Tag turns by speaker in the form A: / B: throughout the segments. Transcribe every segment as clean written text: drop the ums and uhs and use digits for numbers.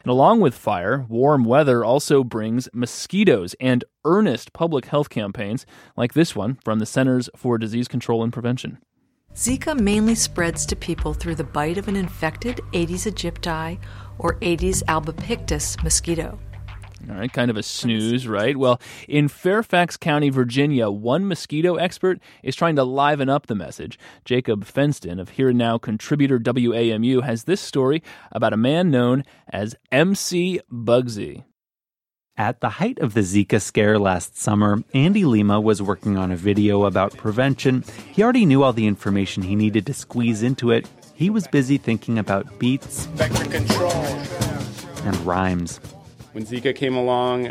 A: And along with fire, warm weather also brings mosquitoes and earnest public health campaigns like this one from the Centers for Disease Control and Prevention.
B: Zika mainly spreads to people through the bite of an infected Aedes aegypti or Aedes albopictus mosquito.
A: All right, kind of a snooze, right? Well, in Fairfax County, Virginia, one mosquito expert is trying to liven up the message. Jacob Fenston of Here and Now contributor WAMU has this story about a man known as MC Bugsy.
C: At the height of the Zika scare last summer, Andy Lima was working on a video about prevention. He already knew all the information he needed to squeeze into it. He was busy thinking about beats
D: vector control
C: and rhymes.
E: When Zika came along,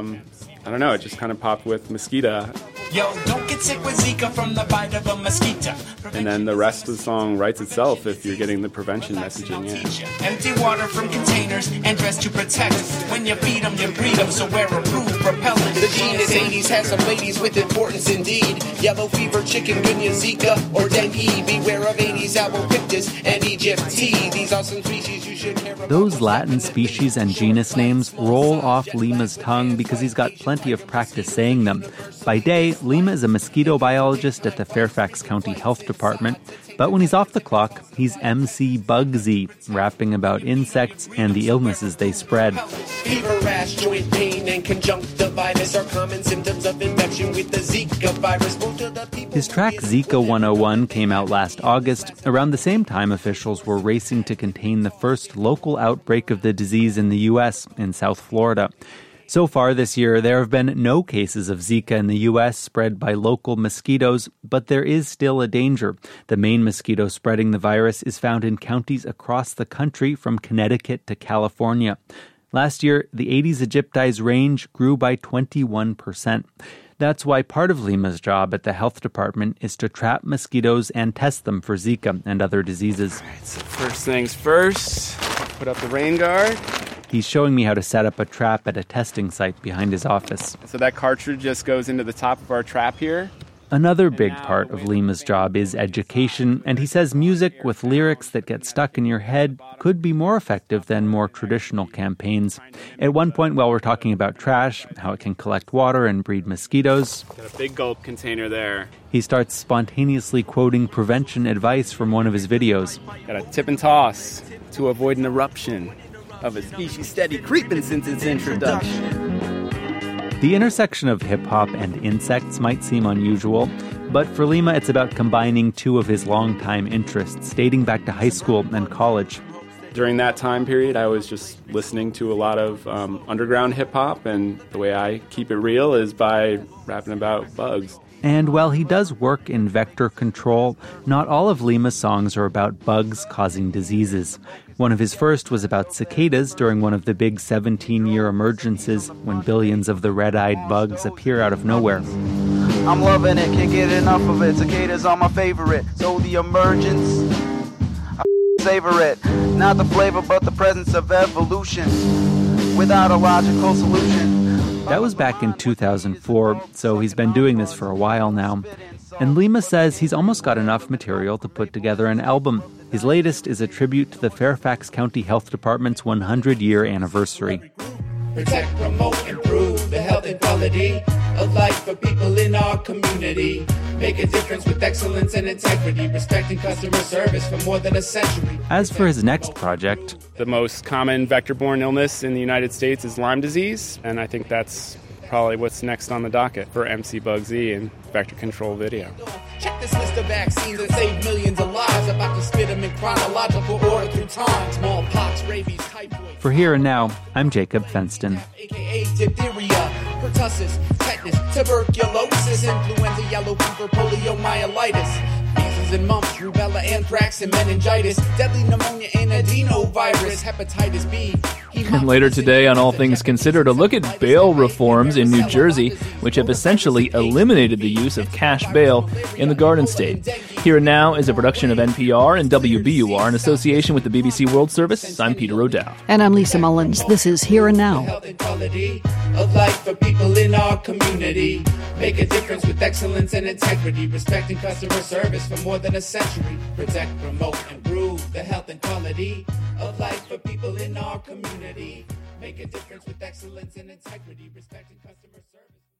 E: I don't know, it just kind of popped with mosquito.
D: Yo, don't get sick with Zika from the bite of a mosquito.
E: And then the rest of the song writes itself if you're getting the prevention messaging in.
D: Empty water from containers and dress to protect. When you feed them, you breed them, so wear approved propellant. The genus Aedes has some ladies with importance indeed. Yellow fever, chikungunya, Zika, or dengue. Beware of Aedes albopictus and aegypti. These are some species you should care about.
C: Those Latin species and genus names roll off Lima's tongue because he's got plenty of practice saying them. By day, Lima is a mosquito biologist at the Fairfax County Health Department, but when he's off the clock, he's MC Bugsy, rapping about insects and the illnesses they spread.
D: Fever, rash, joint pain, and conjunctivitis are common symptoms of infection with the Zika virus.
C: His track Zika 101 came out last August. Around the same time, officials were racing to contain the first local outbreak of the disease in the U.S. in South Florida. So far this year, there have been no cases of Zika in the U.S. spread by local mosquitoes, but there is still a danger. The main mosquito spreading the virus is found in counties across the country from Connecticut to California. Last year, the Aedes aegypti's range grew by 21%. That's why part of Lima's job at the health department is to trap mosquitoes and test them for Zika and other diseases.
E: All right, so first things first, put up the rain guard.
C: He's showing me how to set up a trap at a testing site behind his office.
E: So that cartridge just goes into the top of our trap here.
C: Another big part of Lima's job is education, and he says music with lyrics that get stuck in your head could be more effective than more traditional campaigns. At one point, while we're talking about trash, how it can collect water and breed mosquitoes,
E: Got a big gulp container there.
C: he starts spontaneously quoting prevention advice from one of his videos.
E: Got a tip and toss to avoid an eruption of a species steady creeping since its introduction.
C: The intersection of hip-hop and insects might seem unusual, but for Lima, it's about combining two of his longtime interests, dating back to high school and college.
E: During that time period, I was just listening to a lot of underground hip-hop, and the way I keep it real is by rapping about bugs.
C: And while he does work in vector control, not all of Lima's songs are about bugs causing diseases. One of his first was about cicadas during one of the big 17-year emergences when billions of the red-eyed bugs appear out of nowhere.
F: I'm loving it, can't get enough of it. Cicadas are my favorite, so the emergence, I savor it. Not the flavor, but the presence of evolution without a logical solution.
C: That was back in 2004, so he's been doing this for a while now. And Lima says he's almost got enough material to put together an album. His latest is a tribute to the Fairfax County Health Department's 100-year anniversary.
D: Protect, promote, improve the health and quality of life for people in our community. Make a difference with excellence and integrity, respecting customer service for more than a century.
C: As for his next project,
E: The most common vector-borne illness in the United States is Lyme disease, and I think that's probably what's next on the docket for MC Bugsy and vector control video.
D: Check this list of vaccines that save millions of lives. About to spit them in chronological order through time. Smallpox, rabies, typhoid.
C: for Here and Now, I'm Jacob Fenston.
D: AKA diphtheria, pertussis, tetanus, tuberculosis, influenza, yellow fever, poliomyelitis, measles and mumps, rubella, anthrax, and meningitis, deadly pneumonia and adenovirus, hepatitis B.
A: And later today on All Things Considered, a look at bail reforms in New Jersey, which have essentially eliminated the use of cash bail in the Garden State. Here and Now is a production of NPR and WBUR in association with the BBC World Service. I'm Peter O'Dowd.
G: And I'm Lisa Mullins. This is Here and Now.
D: Health and quality of life for people in our community. Make a difference with excellence and integrity, respecting customer service for more than a century. Protect, promote, improve the health and quality of life for people in our community. Make a difference with excellence and integrity, respecting customer service.